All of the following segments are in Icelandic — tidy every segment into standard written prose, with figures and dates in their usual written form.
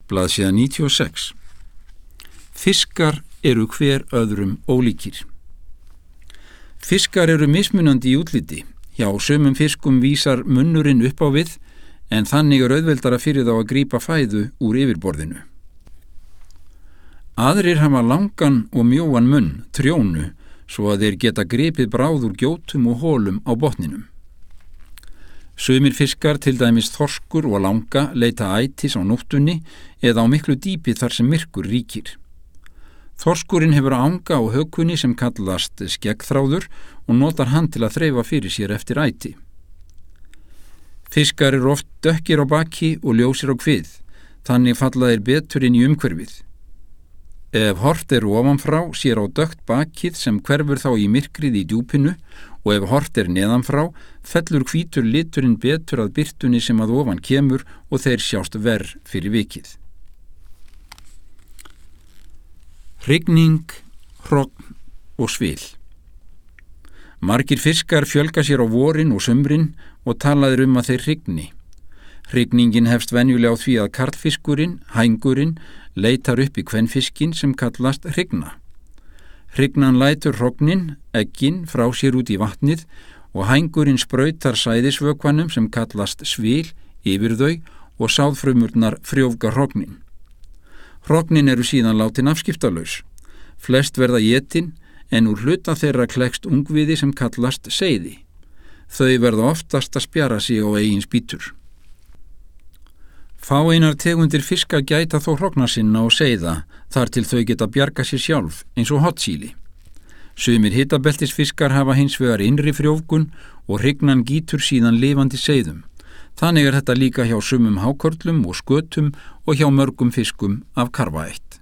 Blaðsíða 96. Fiskar eru hver öðrum ólíkir. Fiskar eru mismunandi í útliti. Hjá sumum fiskum vísar munnurinn upp á við, en þannig er auðveldara fyrir þá að grípa fæðu úr yfirborðinu. Aðrir hafa langan og mjóan munn, trjónu, svo að þeir geta gripið bráð úr gjótum og hólum á botninum. Sumir fiskar, til dæmis þorskur og langa, leita ætis á nóttunni eða á miklu dýpi þar sem myrkur ríkir. Þorskurinn hefur anga á hökunni sem kallast skeggþráður og notar hann til að þreifa fyrir sér eftir æti. Fiskar eru oft dökkir á baki og ljósir á kvið, þannig falla þeir betur inn í umhverfið. Ef hort er ofanfrá sér á dökkt bakið sem hverfur þá í myrkrið í djúpinu og ef hort er neðanfrá fellur hvítur liturinn betur að birtunni sem að ofan kemur og þeir sjást verr fyrir vikið. Hrygning, hrogn og svil. Margir fiskar fjölga sér á vorin og sumrin og talaðir að þeir hrygni. Hrygningin hefst venjulega á því að karlfiskurinn, hængurinn, leitar upp í kvenfiskinn sem kallast hrygna. Hrygnan lætur hrognin, eggin, frá sér út í vatnið og hængurinn sprautar sæðisvökvanum sem kallast svil yfir þau og sáðfrumurnar frjóvga hrognin. Hrognin eru síðan látin afskiptalaus. Flest verða étin en úr hluta þeirra klekst ungviði sem kallast seiði. Þau verða oftast að spjara sig á eigin spýtur. Fáeinar tegundir fiska gæta þó hrogna sinna og seiða þar til þau geta bjarga sér sjálf eins og hottsíli. Sumir hitabeltisfiskar hafa hins vegar innri frjóvgun og hrygnan gýtur síðan lifandi seiðum. Þannig er þetta líka hjá sumum hákörlum og skötum og hjá mörgum fiskum af karfaætt.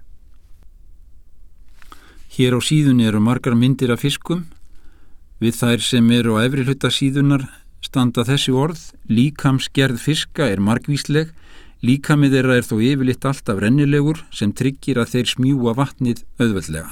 Hér á síðunni eru margar myndir af fiskum. Við þær sem eru á efri hluta síðunnar standa þessi orð: líkamsgerð fiska er margvísleg, líkamið þeirra er þó yfirleitt alltaf rennilegur sem tryggir að þeir smjúga vatnið auðveldlega.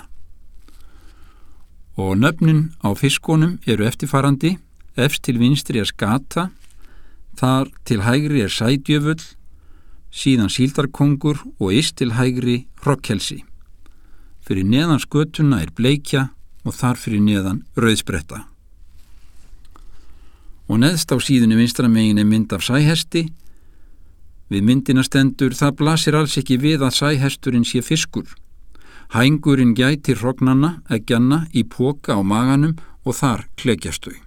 Og nöfnin á fiskunum eru eftirfarandi: efst til vinstri er skata, þar til hægri er sædjöfull, síðan síldarkongur og yst til hægri hrognkelsi. Fyrir neðan skötuna er bleikja og þar fyrir neðan rauðspretta. Og neðst á síðunni vinstra megin er mynd af sæhesti. Við myndina stendur: það blasir alls ekki við að sæhesturinn sé fiskur. Hængurinn gætir hrognanna, eggjanna, í poka á maganum og þar klekjast þau.